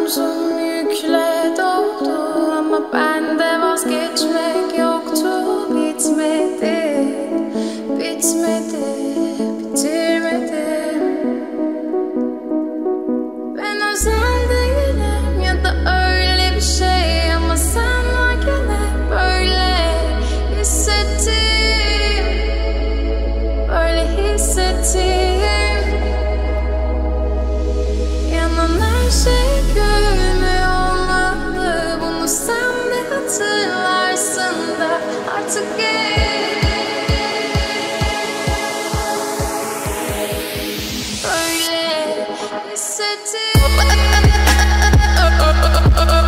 omzum yükle doldu ama bende vazgeçmek yoktu. Bitmedi, bitmedi, bitirmedim. Ben özel değilim ya da öyle bir şey ama sen varken hep böyle hissettim, böyle hissettim. Yanan her şey gülmüyor olmalı, bunu sen de hatırlarsın da artık böyle hissettim.